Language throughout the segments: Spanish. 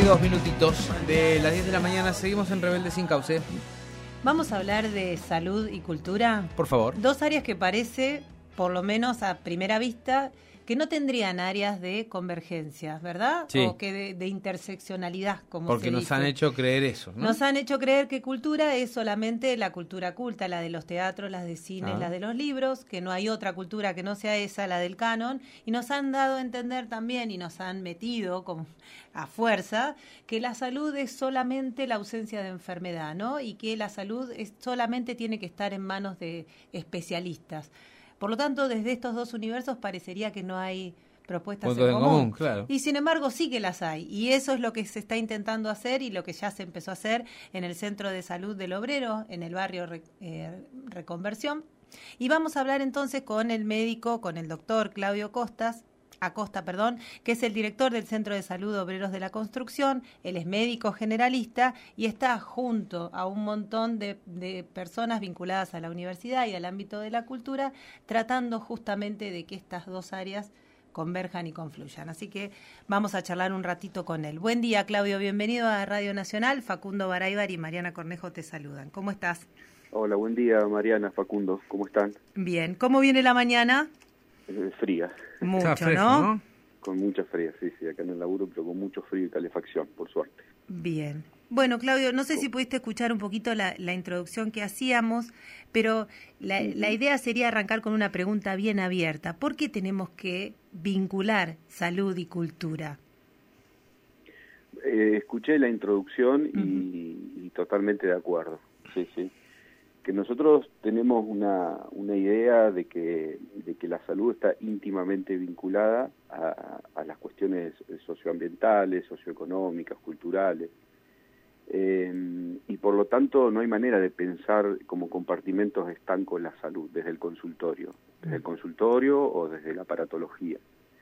22 minutitos de las 10 de la mañana. Seguimos en Rebelde Sin Cauce. Vamos a hablar de salud y cultura. Por favor. Dos áreas que parece, por lo menos a primera vista, que no tendrían áreas de convergencia, ¿verdad? Sí. O que de interseccionalidad, como Porque se dice. nos han hecho creer eso, ¿no? Nos han hecho creer que cultura es solamente la cultura culta, la de los teatros, las de cines, las de los libros, que no hay otra cultura que no sea esa, la del canon, y nos han dado a entender también, y nos han metido como a fuerza, que la salud es solamente la ausencia de enfermedad, ¿no? Y que la salud solamente tiene que estar en manos de especialistas. Por lo tanto, desde estos dos universos parecería que no hay propuestas en común. Claro. Y sin embargo sí que las hay. Y eso es lo que se está intentando hacer y lo que ya se empezó a hacer en el Centro de Salud del Obrero, en el barrio Reconversión. Y vamos a hablar entonces con el médico, con el doctor Claudio Acosta, que es el director del Centro de Salud Obreros de la Construcción. Él es médico generalista y está junto a un montón de personas vinculadas a la universidad y al ámbito de la cultura, tratando justamente de que estas dos áreas converjan y confluyan. Así que vamos a charlar un ratito con él. Buen día, Claudio. Bienvenido a Radio Nacional. Facundo Baraybar y Mariana Cornejo te saludan. ¿Cómo estás? Hola, buen día, Mariana, Facundo. ¿Cómo están? Bien. ¿Cómo viene la mañana? Fría. Mucho, fresco, ¿no? Con mucha fría, sí, acá en el laburo, pero con mucho frío y calefacción, por suerte. Bien. Bueno, Claudio, no sé si pudiste escuchar un poquito la introducción que hacíamos, pero la idea sería arrancar con una pregunta bien abierta. ¿Por qué tenemos que vincular salud y cultura? Escuché la introducción y totalmente de acuerdo, sí. Que nosotros tenemos una idea de que la salud está íntimamente vinculada a las cuestiones socioambientales, socioeconómicas, culturales, y por lo tanto no hay manera de pensar como compartimentos estancos la salud desde el consultorio o desde la aparatología.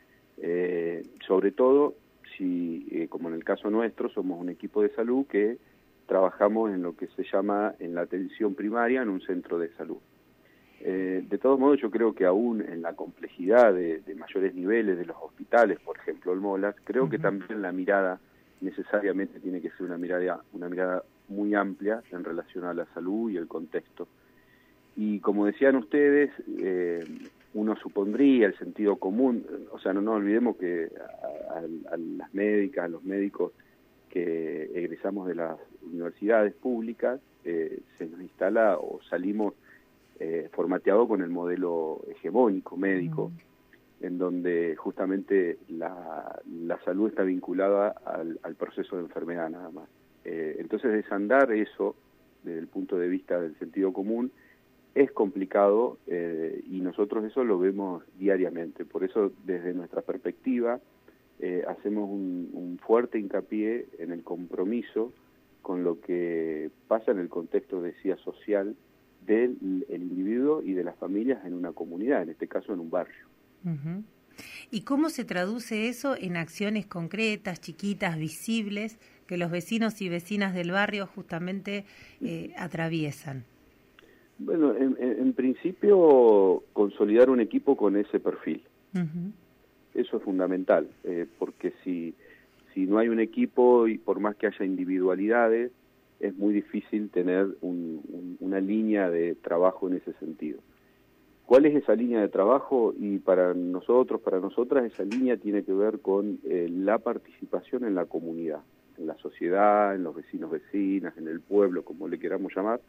Sobre todo si, como en el caso nuestro, somos un equipo de salud que trabajamos en lo que se llama en la atención primaria en un centro de salud. De todos modos, yo creo que aún en la complejidad de mayores niveles de los hospitales, por ejemplo el MOLAS, creo que también la mirada necesariamente tiene que ser una mirada muy amplia en relación a la salud y el contexto. Y como decían ustedes, uno supondría el sentido común, o sea, no olvidemos que a las médicas, a los médicos que egresamos de las universidades públicas, se nos instala o salimos formateados con el modelo hegemónico médico, en donde justamente la salud está vinculada al proceso de enfermedad nada más. Entonces desandar eso desde el punto de vista del sentido común es complicado, y nosotros eso lo vemos diariamente. Por eso desde nuestra perspectiva hacemos un fuerte hincapié en el compromiso con lo que pasa en el contexto, decía, social del individuo y de las familias en una comunidad, en este caso en un barrio. Uh-huh. ¿Y cómo se traduce eso en acciones concretas, chiquitas, visibles, que los vecinos y vecinas del barrio justamente atraviesan? Bueno, en principio, consolidar un equipo con ese perfil. Uh-huh. Eso es fundamental, porque si no hay un equipo y por más que haya individualidades, es muy difícil tener una línea de trabajo en ese sentido. ¿Cuál es esa línea de trabajo? Y para nosotros, para nosotras, esa línea tiene que ver con la participación en la comunidad, en la sociedad, en los vecinos, vecinas, en el pueblo, como le queramos llamar,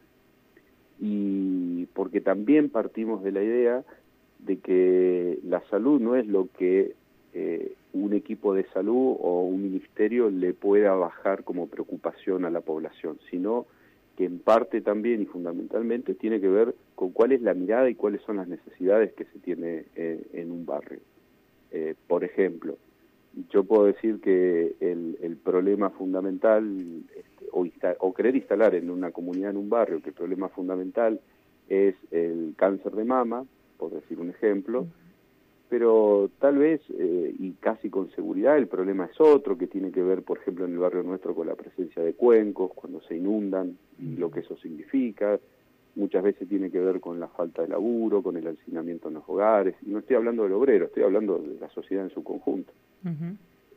y porque también partimos de la idea de que la salud no es lo que un equipo de salud o un ministerio le pueda bajar como preocupación a la población, sino que en parte también y fundamentalmente tiene que ver con cuál es la mirada y cuáles son las necesidades que se tiene en un barrio. Por ejemplo, yo puedo decir que el problema fundamental, o querer instalar en una comunidad, en un barrio, que el problema fundamental es el cáncer de mama, por decir un ejemplo, pero tal vez, y casi con seguridad, el problema es otro, que tiene que ver, por ejemplo, en el barrio nuestro con la presencia de cuencos, cuando se inundan, y lo que eso significa. Muchas veces tiene que ver con la falta de laburo, con el hacinamiento en los hogares, y no estoy hablando del obrero, estoy hablando de la sociedad en su conjunto. Uh-huh.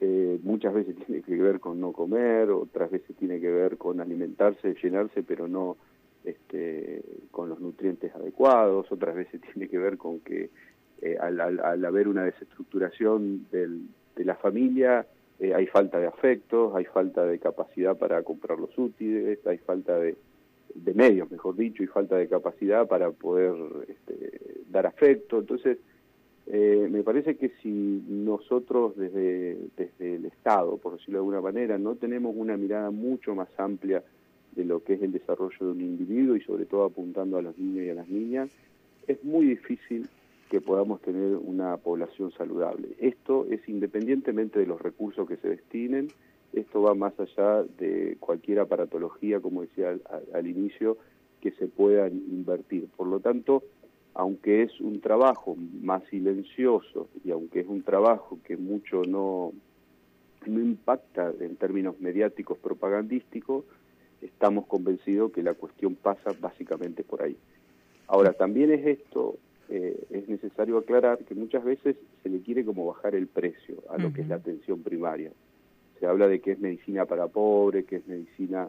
muchas veces tiene que ver con no comer, otras veces tiene que ver con alimentarse, llenarse, pero no con los nutrientes adecuados, otras veces tiene que ver con que al haber una desestructuración de la familia, hay falta de afectos, hay falta de capacidad para comprar los útiles, hay falta de medios, mejor dicho, y falta de capacidad para poder dar afecto. Entonces, me parece que si nosotros desde el Estado, por decirlo de alguna manera, no tenemos una mirada mucho más amplia de lo que es el desarrollo de un individuo y sobre todo apuntando a los niños y a las niñas, es muy difícil que podamos tener una población saludable. Esto es independientemente de los recursos que se destinen, esto va más allá de cualquier aparatología, como decía al inicio, que se pueda invertir. Por lo tanto, aunque es un trabajo más silencioso y aunque es un trabajo que mucho no impacta en términos mediáticos propagandísticos, estamos convencidos que la cuestión pasa básicamente por ahí. Ahora, también es necesario aclarar que muchas veces se le quiere como bajar el precio a lo que es la atención primaria. Se habla de que es medicina para pobres, que es medicina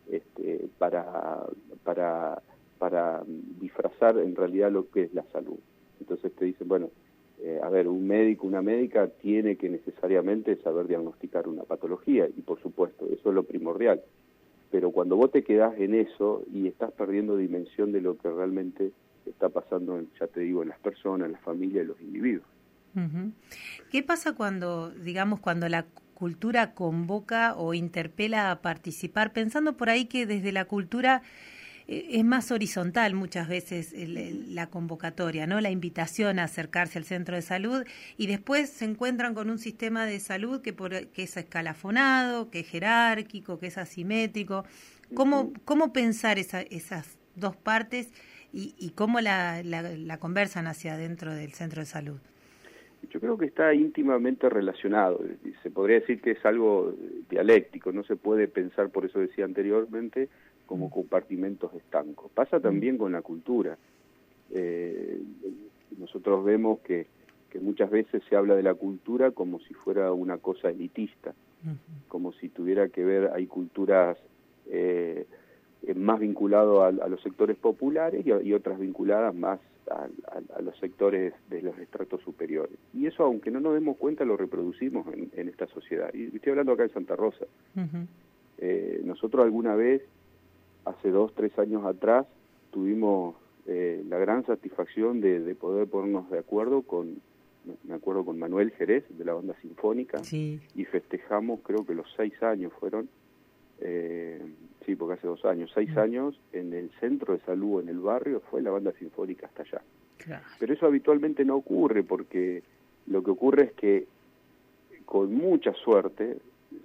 para disfrazar en realidad lo que es la salud. Entonces te dicen, bueno, a ver, un médico, una médica tiene que necesariamente saber diagnosticar una patología, y por supuesto, eso es lo primordial. Pero cuando vos te quedás en eso y estás perdiendo dimensión de lo que realmente está pasando, ya te digo, en las personas, en las familias, en los individuos. ¿Qué pasa cuando, digamos, cuando la cultura convoca o interpela a participar, pensando por ahí que desde la cultura es más horizontal muchas veces la convocatoria, ¿no? La invitación a acercarse al centro de salud, y después se encuentran con un sistema de salud que es escalafonado, que es jerárquico, que es asimétrico? ¿Cómo pensar esas dos partes y cómo la conversan hacia adentro del centro de salud? Yo creo que está íntimamente relacionado. Se podría decir que es algo dialéctico, no se puede pensar, por eso decía anteriormente, como compartimentos estancos. Pasa también con la cultura. Nosotros vemos que muchas veces se habla de la cultura como si fuera una cosa elitista, como si tuviera que ver, hay culturas más vinculadas a los sectores populares y otras vinculadas más a los sectores de los estratos superiores. Y eso, aunque no nos demos cuenta, lo reproducimos en esta sociedad. Y estoy hablando acá en Santa Rosa. Nosotros alguna vez, hace 2, 3 años atrás, tuvimos la gran satisfacción de poder ponernos de acuerdo me acuerdo con Manuel Jerez, de la banda sinfónica, sí. Y festejamos, creo que los 6 años fueron, sí, porque hace 2 años, 6 años en el centro de salud, en el barrio, fue la banda sinfónica hasta allá. Claro. Pero eso habitualmente no ocurre, porque lo que ocurre es que con mucha suerte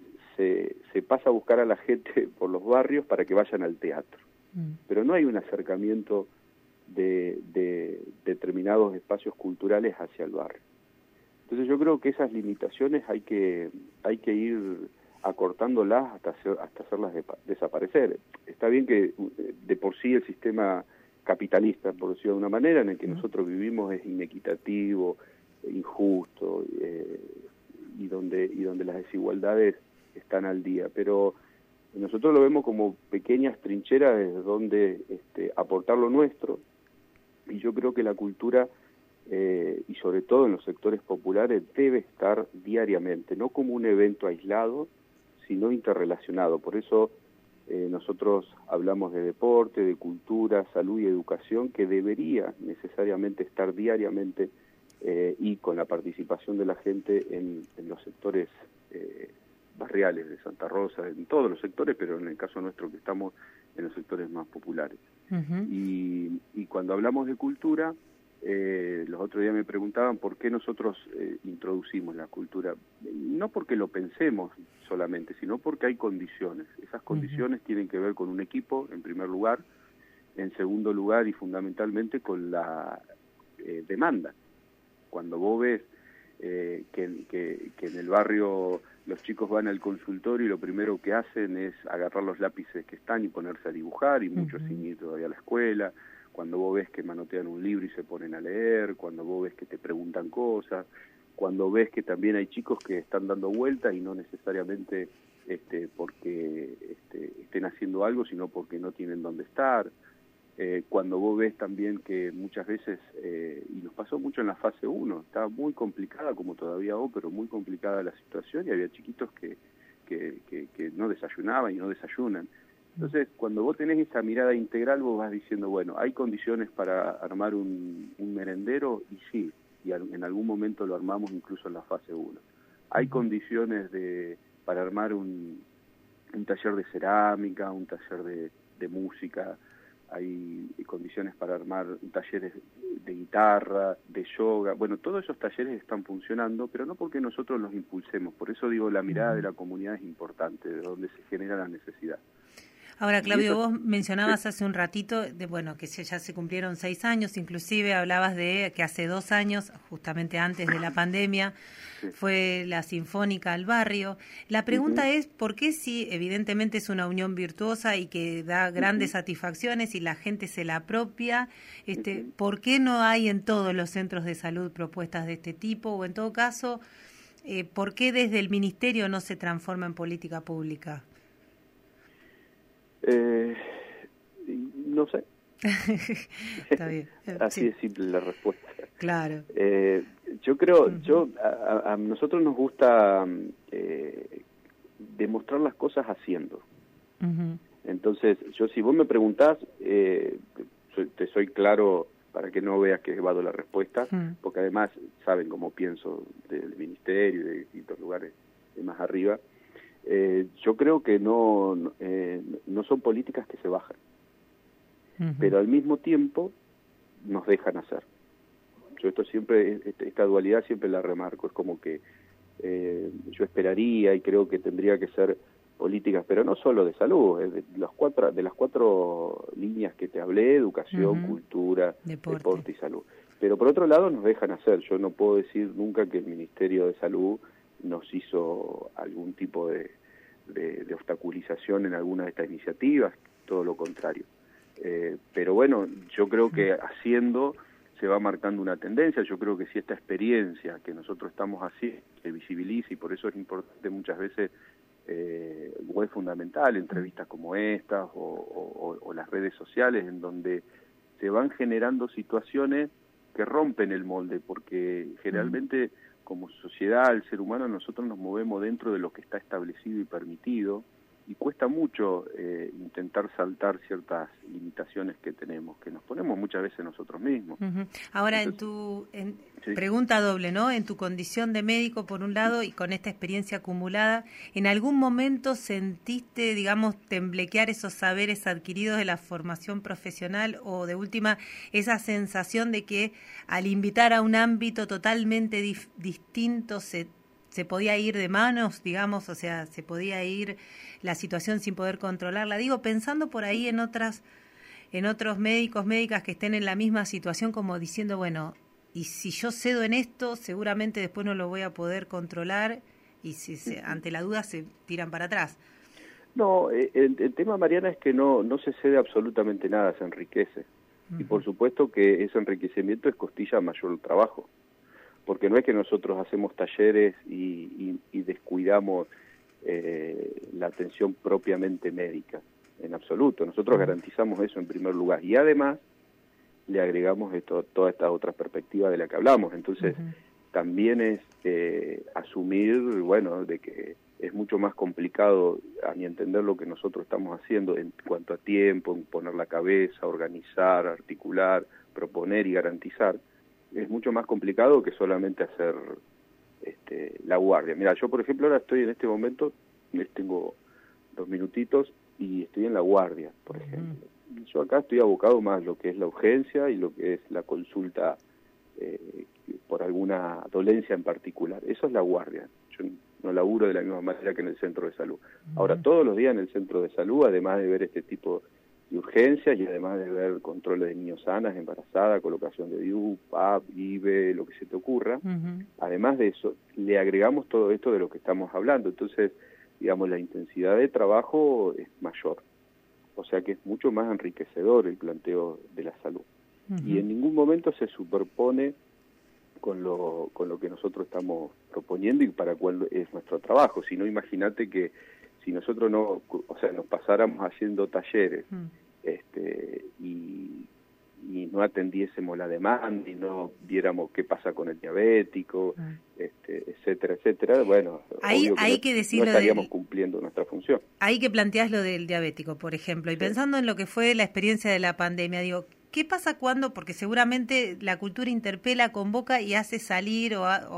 se pasa a buscar a la gente por los barrios para que vayan al teatro. Pero no hay un acercamiento de determinados espacios culturales hacia el barrio. Entonces yo creo que esas limitaciones hay que ir acortándolas hasta hacerlas desaparecer. Está bien que de por sí el sistema capitalista, por decirlo de una manera, en el que nosotros vivimos es inequitativo, injusto, y donde las desigualdades están al día, pero nosotros lo vemos como pequeñas trincheras desde donde aportar lo nuestro, y yo creo que la cultura, y sobre todo en los sectores populares, debe estar diariamente, no como un evento aislado, sino interrelacionado. Por eso nosotros hablamos de deporte, de cultura, salud y educación, que debería necesariamente estar diariamente y con la participación de la gente en los sectores barriales de Santa Rosa, en todos los sectores, pero en el caso nuestro que estamos en los sectores más populares. Y cuando hablamos de cultura, los otros días me preguntaban por qué nosotros introducimos la cultura. No porque lo pensemos solamente, sino porque hay condiciones. Esas condiciones tienen que ver con un equipo, en primer lugar, en segundo lugar y fundamentalmente con la demanda. Cuando vos ves que en el barrio los chicos van al consultorio y lo primero que hacen es agarrar los lápices que están y ponerse a dibujar, y muchos sin ir todavía a la escuela, cuando vos ves que manotean un libro y se ponen a leer, cuando vos ves que te preguntan cosas, cuando ves que también hay chicos que están dando vueltas y no necesariamente porque estén haciendo algo, sino porque no tienen dónde estar. Cuando vos ves también que muchas veces, y nos pasó mucho en la fase 1, estaba muy complicada, como todavía hoy, pero muy complicada la situación, y había chiquitos que no desayunaban y no desayunan. Entonces, cuando vos tenés esa mirada integral, vos vas diciendo, bueno, hay condiciones para armar un merendero, y sí, y en algún momento lo armamos incluso en la fase 1. Hay condiciones para armar un taller de cerámica, un taller de música, hay condiciones para armar talleres de guitarra, de yoga. Bueno, todos esos talleres están funcionando, pero no porque nosotros los impulsemos. Por eso digo, la mirada de la comunidad es importante, de donde se genera la necesidad. Ahora, Claudio, vos mencionabas hace un ratito, que ya se cumplieron 6 años, inclusive hablabas de que hace 2 años, justamente antes de la pandemia, fue la Sinfónica al barrio. La pregunta es, ¿por qué si evidentemente es una unión virtuosa y que da grandes satisfacciones y la gente se la apropia, ¿por qué no hay en todos los centros de salud propuestas de este tipo? O en todo caso, ¿por qué desde el Ministerio no se transforma en política pública? No sé. Está bien. Así es simple la respuesta. Claro. Yo creo, a nosotros nos gusta demostrar las cosas haciendo. Entonces, si vos me preguntás, te soy claro para que no veas que evado la respuesta, porque además saben cómo pienso del Ministerio y de distintos lugares de más arriba. Yo creo que no son políticas que se bajan, pero al mismo tiempo nos dejan hacer. Yo esta dualidad siempre la remarco, es como que yo esperaría y creo que tendría que ser políticas, pero no solo de salud, de las 4 líneas que te hablé: educación, cultura, deporte y salud. Pero por otro lado nos dejan hacer. Yo no puedo decir nunca que el Ministerio de Salud nos hizo algún tipo de obstaculización en alguna de estas iniciativas, todo lo contrario. Pero bueno, yo creo que haciendo se va marcando una tendencia. Yo creo que si esta experiencia que nosotros estamos haciendo se visibiliza, y por eso es importante muchas veces, o es fundamental, entrevistas como estas o las redes sociales, en donde se van generando situaciones que rompen el molde, porque generalmente como sociedad, el ser humano, nosotros nos movemos dentro de lo que está establecido y permitido, y cuesta mucho intentar saltar ciertas limitaciones que tenemos, que nos ponemos muchas veces nosotros mismos. Ahora, entonces, pregunta doble, ¿no? En tu condición de médico, por un lado, y con esta experiencia acumulada, ¿en algún momento sentiste, digamos, temblequear esos saberes adquiridos de la formación profesional, o de última, esa sensación de que al invitar a un ámbito totalmente distinto se podía ir de manos, digamos, o sea, se podía ir la situación sin poder controlarla? Digo, pensando por ahí en otros médicos, médicas que estén en la misma situación, como diciendo, bueno, y si yo cedo en esto, seguramente después no lo voy a poder controlar, y ante la duda se tiran para atrás. No, el tema, Mariana, es que no se cede absolutamente nada, se enriquece. Y por supuesto que ese enriquecimiento es costilla mayor trabajo, porque no es que nosotros hacemos talleres y descuidamos la atención propiamente médica, en absoluto. Nosotros garantizamos eso en primer lugar, y además le agregamos toda esta otra perspectiva de la que hablamos. Entonces también es asumir, bueno, de que es mucho más complicado, a mi entender, lo que nosotros estamos haciendo en cuanto a tiempo, en poner la cabeza, organizar, articular, proponer y garantizar. Es mucho más complicado que solamente hacer la guardia. Mira, yo por ejemplo ahora estoy en este momento, tengo 2 minutitos y estoy en la guardia, por ejemplo. Yo acá estoy abocado más a lo que es la urgencia y lo que es la consulta por alguna dolencia en particular. Eso es la guardia. Yo no laburo de la misma manera que en el centro de salud. Ahora, todos los días en el centro de salud, además de ver este tipo de urgencias y además de ver controles de niños sanas, embarazadas, colocación de DIU, PAP, IVE, lo que se te ocurra, además de eso, le agregamos todo esto de lo que estamos hablando. Entonces, digamos, la intensidad de trabajo es mayor. O sea que es mucho más enriquecedor el planteo de la salud. Y en ningún momento se superpone con lo que nosotros estamos proponiendo y para cuál es nuestro trabajo. Si no, imagínate que si nosotros no, o sea, nos pasáramos haciendo talleres y no atendiésemos la demanda y no viéramos qué pasa con el diabético, etcétera, etcétera, bueno, hay obvio que no estaríamos cumpliendo nuestra función. Ahí que planteás lo del diabético, por ejemplo, y pensando en lo que fue la experiencia de la pandemia, digo, ¿qué pasa cuando, porque seguramente la cultura interpela, convoca y hace salir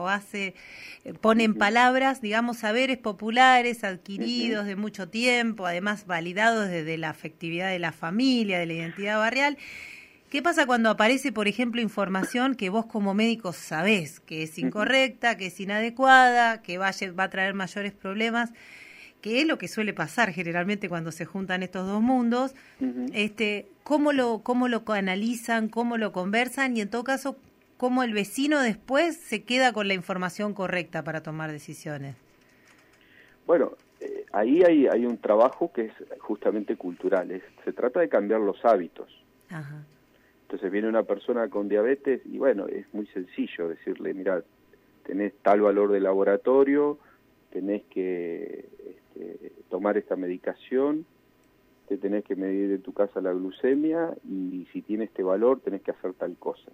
pone en palabras, digamos, saberes populares adquiridos de mucho tiempo, además validados desde la afectividad de la familia, de la identidad barrial? ¿Qué pasa cuando aparece, por ejemplo, información que vos como médico sabés que es incorrecta, que es inadecuada, que va a traer mayores problemas? Que es lo que suele pasar generalmente cuando se juntan estos dos mundos, cómo lo analizan, cómo lo conversan y en todo caso, cómo el vecino después se queda con la información correcta para tomar decisiones. Bueno, ahí hay un trabajo que es justamente cultural, se trata de cambiar los hábitos. Ajá. Entonces viene una persona con diabetes y bueno, es muy sencillo decirle, mira, tenés tal valor de laboratorio, tenés que tomar esta medicación, te tenés que medir en tu casa la glucemia y si tiene este valor tenés que hacer tal cosa.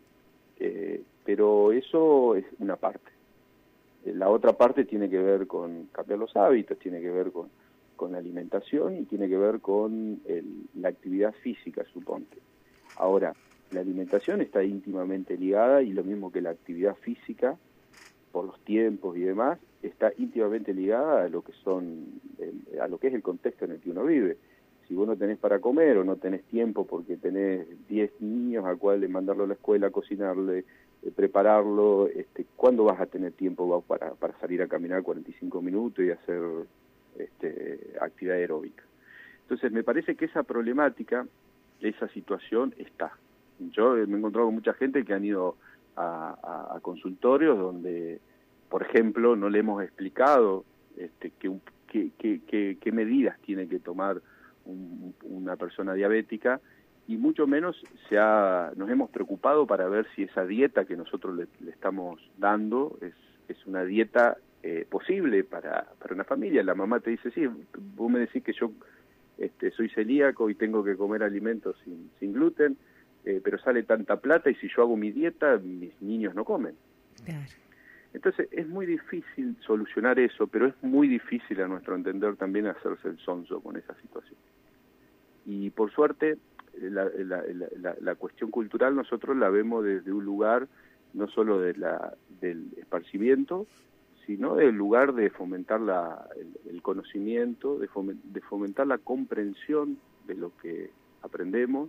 Pero eso es una parte. La otra parte tiene que ver con cambiar los hábitos, tiene que ver con la alimentación y tiene que ver con la actividad física, suponte. Ahora, la alimentación está íntimamente ligada y lo mismo que la actividad física, por los tiempos y demás, está íntimamente ligada a lo que a lo que es el contexto en el que uno vive. Si vos no tenés para comer o no tenés tiempo porque tenés 10 niños al cual mandarlo a la escuela, cocinarle, prepararlo, ¿cuándo vas a tener tiempo para salir a caminar 45 minutos y hacer actividad aeróbica? Entonces me parece que esa problemática, esa situación está. Yo me he encontrado con mucha gente que han ido a consultorios donde, por ejemplo, no le hemos explicado qué medidas tiene que tomar una persona diabética y mucho menos nos hemos preocupado para ver si esa dieta que nosotros le estamos dando es una dieta posible para una familia. La mamá te dice, sí, vos me decís que yo soy celíaco y tengo que comer alimentos sin gluten, pero sale tanta plata y si yo hago mi dieta, mis niños no comen. Claro. Entonces es muy difícil solucionar eso, pero es muy difícil a nuestro entender también hacerse el sonso con esa situación. Y por suerte, la cuestión cultural nosotros la vemos desde un lugar no solo del esparcimiento, sino del lugar de fomentar el conocimiento, de fomentar la comprensión de lo que aprendemos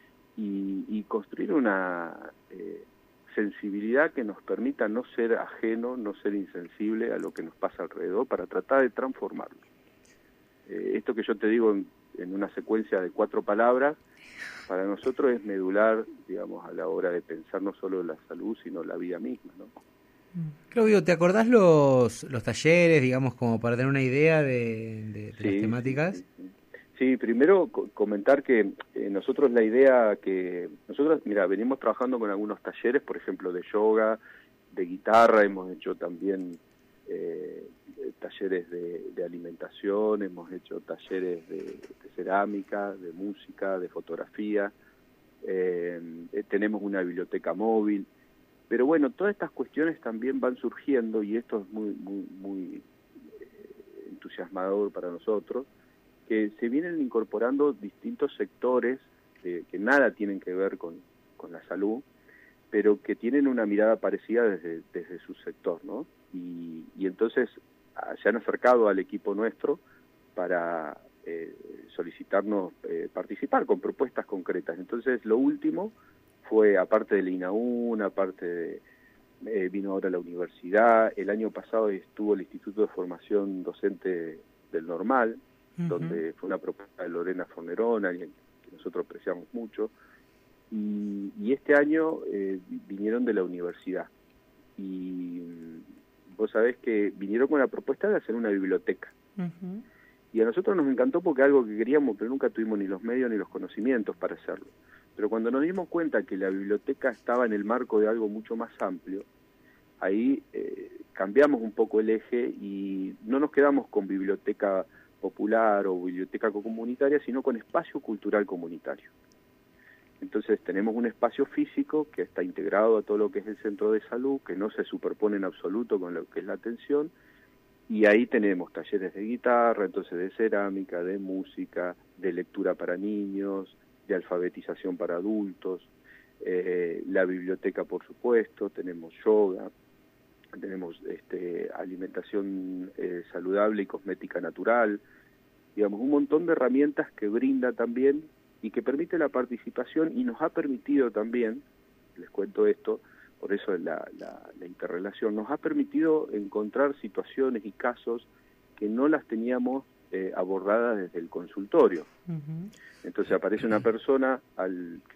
y construir una sensibilidad que nos permita no ser ajeno, no ser insensible a lo que nos pasa alrededor para tratar de transformarlo. Esto que yo te digo en una secuencia de 4 palabras, para nosotros es medular, digamos, a la hora de pensar no solo la salud, sino la vida misma, ¿no? Claudio, ¿te acordás los talleres, digamos, como para tener una idea de las temáticas? Sí, primero comentar que nosotros la idea que... Nosotros, mira, venimos trabajando con algunos talleres, por ejemplo, de yoga, de guitarra, hemos hecho también talleres de alimentación, hemos hecho talleres de cerámica, de música, de fotografía, tenemos una biblioteca móvil, pero bueno, todas estas cuestiones también van surgiendo y esto es muy entusiasmador para nosotros, que se vienen incorporando distintos sectores que nada tienen que ver con la salud, pero que tienen una mirada parecida desde su sector, ¿no? Y entonces se han acercado al equipo nuestro para solicitarnos participar con propuestas concretas. Entonces lo último fue, aparte del INAUN, aparte vino ahora la universidad, el año pasado estuvo el Instituto de Formación Docente del Normal, donde fue una propuesta de Lorena Fornerón, alguien que nosotros apreciamos mucho, y este año vinieron de la universidad, y vos sabés que vinieron con la propuesta de hacer una biblioteca, y a nosotros nos encantó porque algo que queríamos, pero nunca tuvimos ni los medios ni los conocimientos para hacerlo, pero cuando nos dimos cuenta que la biblioteca estaba en el marco de algo mucho más amplio, ahí cambiamos un poco el eje y no nos quedamos con biblioteca popular o biblioteca comunitaria, sino con espacio cultural comunitario. Entonces tenemos un espacio físico que está integrado a todo lo que es el centro de salud, que no se superpone en absoluto con lo que es la atención, y ahí tenemos talleres de guitarra, entonces de cerámica, de música, de lectura para niños, de alfabetización para adultos, la biblioteca por supuesto, tenemos yoga, tenemos alimentación saludable y cosmética natural, digamos, un montón de herramientas que brinda también y que permite la participación y nos ha permitido también, les cuento esto, por eso la interrelación, nos ha permitido encontrar situaciones y casos que no las teníamos abordadas desde el consultorio. Uh-huh. Entonces aparece una persona a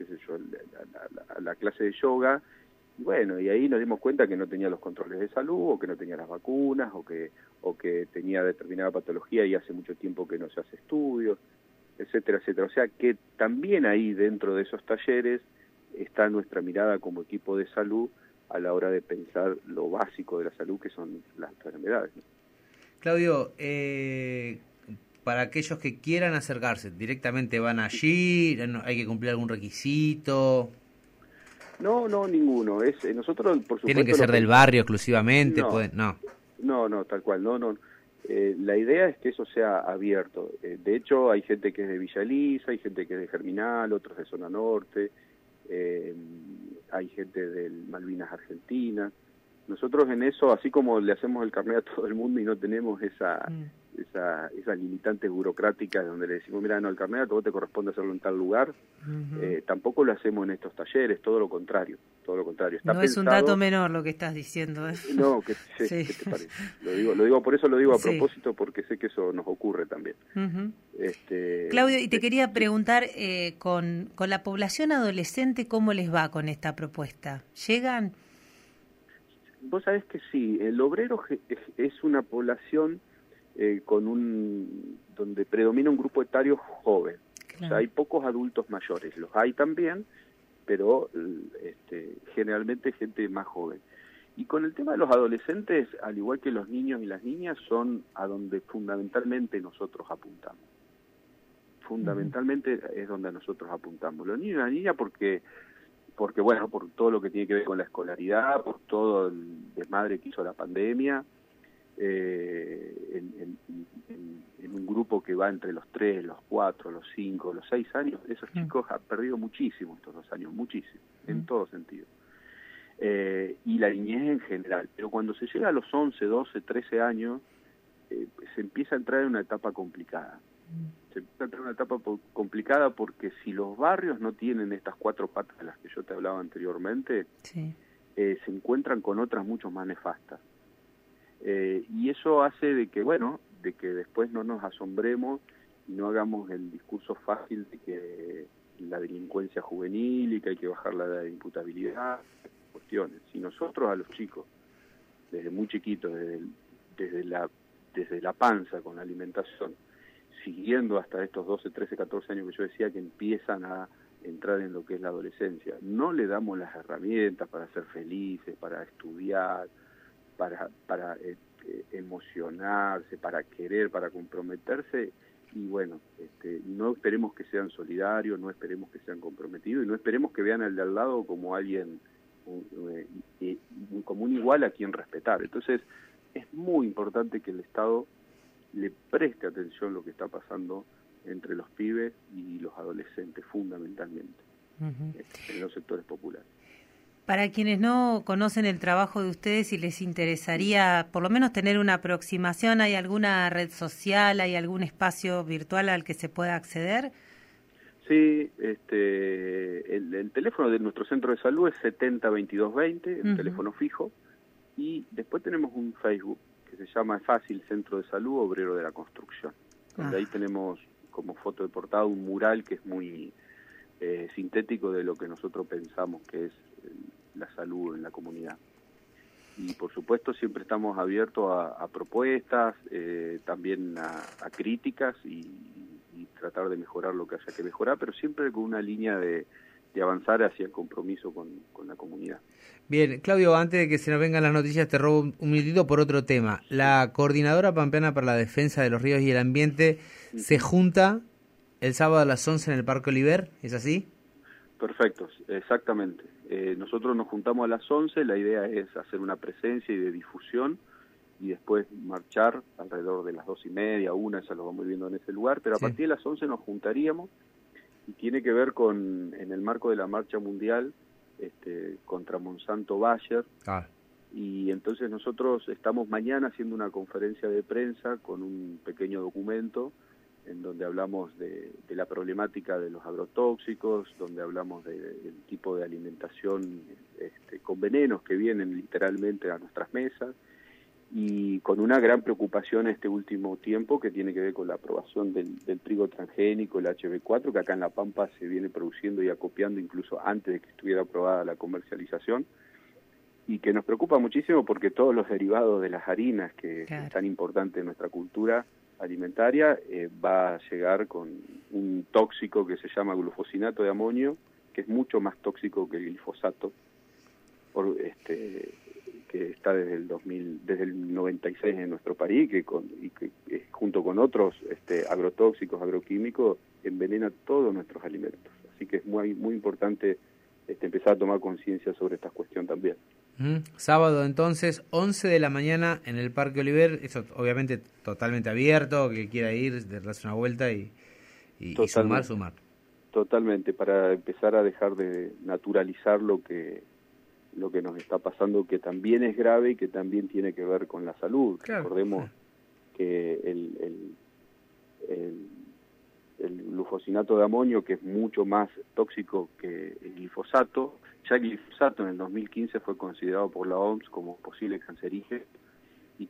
la clase de yoga, y bueno, y ahí nos dimos cuenta que no tenía los controles de salud, o que no tenía las vacunas, o que tenía determinada patología y hace mucho tiempo que no se hace estudios, etcétera, etcétera. O sea que también ahí dentro de esos talleres está nuestra mirada como equipo de salud a la hora de pensar lo básico de la salud, que son las enfermedades, ¿no? Claudio, para aquellos que quieran acercarse, ¿directamente van allí? ¿Hay que cumplir algún requisito? No, ninguno. Nosotros, por supuesto... ¿Tienen que ser del barrio exclusivamente? No, tal cual, no. La idea es que eso sea abierto. De hecho, hay gente que es de Villa Elisa, hay gente que es de Germinal, otros de Zona Norte, hay gente del Malvinas Argentina. Nosotros en eso, así como le hacemos el carnet a todo el mundo y no tenemos esas limitantes burocráticas donde le decimos, mira, no, el carnet a todo te corresponde hacerlo en tal lugar, tampoco lo hacemos en estos talleres, todo lo contrario. Está no pensado, es un dato menor lo que estás diciendo. No, sí. ¿Qué te parece? Lo digo, por eso lo digo a propósito, porque sé que eso nos ocurre también. Claudio, y te quería preguntar, con la población adolescente, ¿cómo les va con esta propuesta? ¿Llegan? Vos sabés que sí, el obrero es una población donde predomina un grupo etario joven. Claro. O sea, hay pocos adultos mayores, los hay también, pero generalmente gente más joven. Y con el tema de los adolescentes, al igual que los niños y las niñas, son a donde fundamentalmente nosotros apuntamos. Fundamentalmente es donde nosotros apuntamos. Los niños y las niñas porque bueno, por todo lo que tiene que ver con la escolaridad, por todo el desmadre que hizo la pandemia, en un grupo que va entre los 3, los 4, los 5, los 6 años, esos chicos han perdido muchísimo estos 2 años, muchísimo, en todo sentido. Y la niñez en general. Pero cuando se llega a los 11, 12, 13 años, se empieza a entrar en una etapa complicada. Se empieza a entrar en una etapa complicada porque si los barrios no tienen estas 4 patas de las que yo te hablaba anteriormente, se encuentran con otras mucho más nefastas. Y eso hace de que después no nos asombremos y no hagamos el discurso fácil de que la delincuencia juvenil y que hay que bajar la edad de imputabilidad, cuestiones. Si nosotros a los chicos, desde muy chiquitos, desde la panza con la alimentación, siguiendo hasta estos 12, 13, 14 años que yo decía que empiezan a entrar en lo que es la adolescencia, no le damos las herramientas para ser felices, para estudiar, para emocionarse, para querer, para comprometerse, y bueno, no esperemos que sean solidarios, no esperemos que sean comprometidos, y no esperemos que vean al de al lado como alguien, como un igual a quien respetar. Entonces, es muy importante que el Estado le preste atención a lo que está pasando entre los pibes y los adolescentes, fundamentalmente, en los sectores populares. Para quienes no conocen el trabajo de ustedes y les interesaría por lo menos tener una aproximación, ¿hay alguna red social, hay algún espacio virtual al que se pueda acceder? Sí, el teléfono de nuestro centro de salud es 702220, el teléfono fijo, y después tenemos un Facebook que se llama Fácil Centro de Salud Obrero de la Construcción, donde ahí tenemos como foto de portada un mural que es muy sintético de lo que nosotros pensamos que es la salud en la comunidad. Y por supuesto siempre estamos abiertos a propuestas, también a críticas y tratar de mejorar lo que haya que mejorar, pero siempre con una línea de avanzar hacia el compromiso con la comunidad. Bien, Claudio, antes de que se nos vengan las noticias, te robo un minutito por otro tema. La Coordinadora Pampeana para la Defensa de los Ríos y el Ambiente se junta el sábado a las 11 en el Parque Oliver, ¿es así? Perfecto, exactamente. Nosotros nos juntamos a las 11, la idea es hacer una presencia y de difusión, y después marchar alrededor de las 2:30, 1, ya lo vamos viendo en ese lugar, pero a partir de las 11 nos juntaríamos, y tiene que ver en el marco de la marcha mundial contra Monsanto Bayer, y entonces nosotros estamos mañana haciendo una conferencia de prensa con un pequeño documento en donde hablamos de la problemática de los agrotóxicos, donde hablamos del tipo de alimentación con venenos que vienen literalmente a nuestras mesas, y con una gran preocupación este último tiempo que tiene que ver con la aprobación del trigo transgénico, el HB4, que acá en La Pampa se viene produciendo y acopiando incluso antes de que estuviera aprobada la comercialización, y que nos preocupa muchísimo porque todos los derivados de las harinas, que es tan importante en nuestra cultura alimentaria, va a llegar con un tóxico que se llama glufosinato de amonio, que es mucho más tóxico que el glifosato, que está desde el 96 en nuestro país, que junto con otros agrotóxicos, agroquímicos, envenena todos nuestros alimentos. Así que es muy, muy importante empezar a tomar conciencia sobre esta cuestión también. Sábado entonces, 11 de la mañana en el Parque Oliver, eso obviamente totalmente abierto, que quiera ir, darse una vuelta y sumar. Totalmente, para empezar a dejar de naturalizar lo que nos está pasando, que también es grave y que también tiene que ver con la salud. Recordemos que el glufosinato de amonio, que es mucho más tóxico que el glifosato, ya el glifosato en el 2015 fue considerado por la OMS como posible cancerígeno y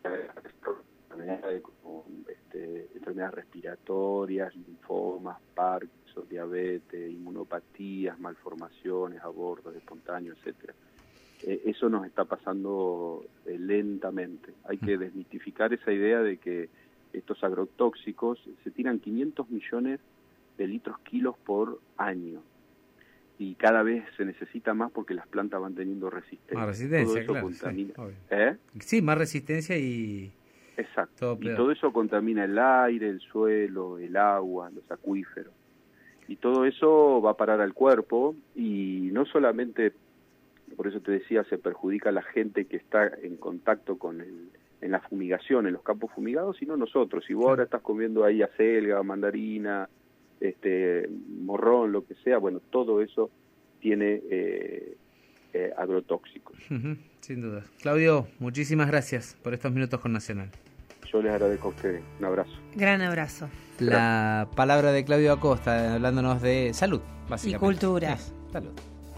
enfermedades respiratorias, linfomas, Parkinson, diabetes, inmunopatías, malformaciones, abortos espontáneos, etcétera. Eso nos está pasando lentamente. Hay que desmitificar esa idea de que estos agrotóxicos se tiran 500 millones de litros kilos por año, y cada vez se necesita más porque las plantas van teniendo resistencia. Más resistencia, todo eso contamina. Sí, más resistencia y... Exacto. Y todo eso contamina el aire, el suelo, el agua, los acuíferos. Y todo eso va a parar al cuerpo, y no solamente, por eso te decía, se perjudica a la gente que está en contacto en la fumigación, en los campos fumigados, sino nosotros. Si vos ahora estás comiendo ahí acelga, mandarina, morrón, lo que sea, bueno, todo eso tiene agrotóxicos. Sin duda. Claudio, muchísimas gracias por estos minutos con Nacional. Yo les agradezco a ustedes. Un abrazo. Gran abrazo. La palabra de Claudio Acosta, hablándonos de salud, básicamente. Y cultura. Salud.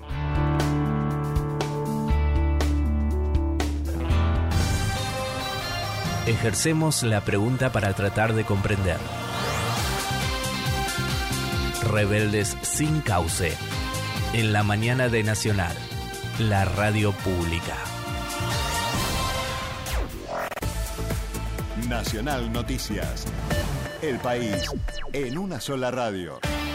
Ejercemos la pregunta para tratar de comprender. Rebeldes sin cauce. En la mañana de Nacional, la radio pública. Nacional Noticias. El país en una sola radio.